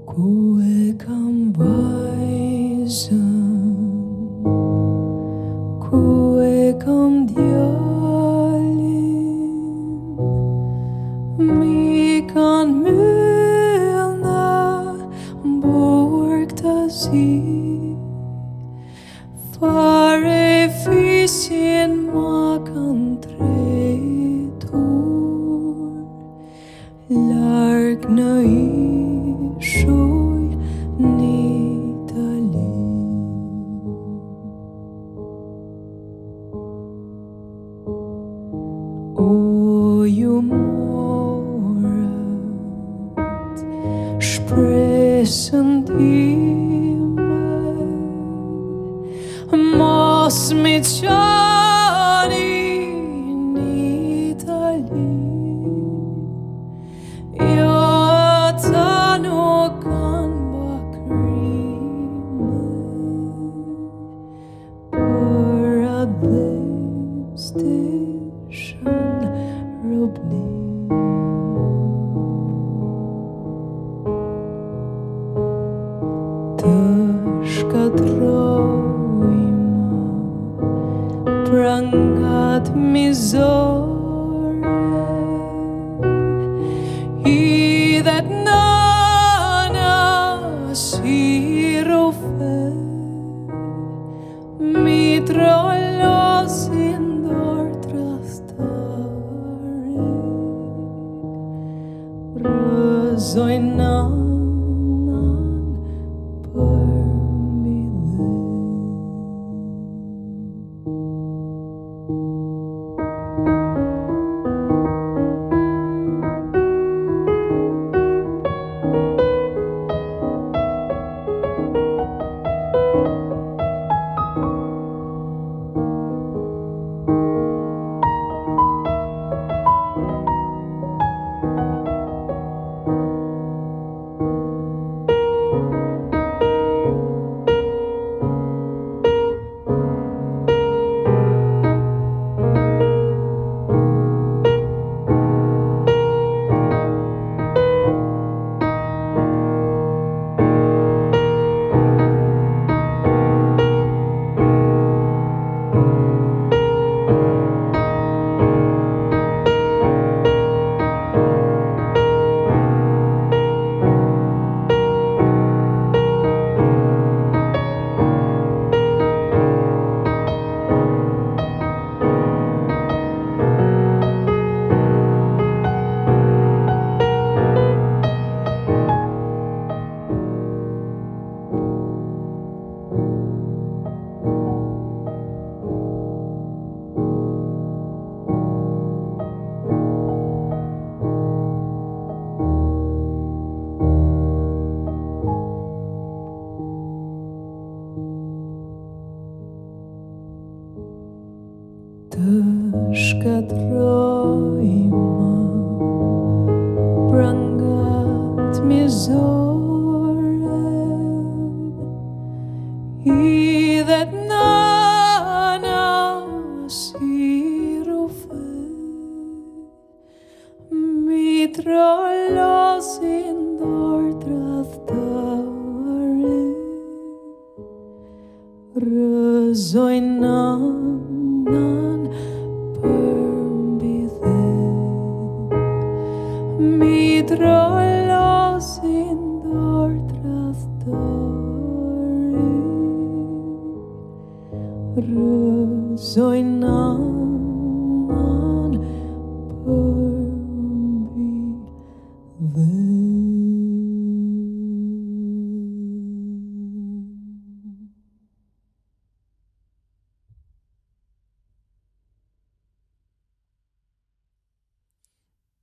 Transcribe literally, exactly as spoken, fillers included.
Ku e kam vajzën, ku e kam djalin, mi kan myllna burg të zi, fare fisjen ma kan tretur, larg në ishuj një tali. O ju morët shpresën time, mos mi qani një tali. Jo, ata nuk kan bakrime, për atë stishën robni. Të shkatrojmë prangat mizore, hidhet nana si rofe, mi trollosin dorë trastare, rëzojnë nanan për mbi dhe. Të shkatrojmë prangat mizore, hidhet nana si rofe, mi trollosin dorë trastare, rëzojnë nanan për mbi dhe. Mi trollosin dorë trastare, rëzojnë nanan për mbi dhe.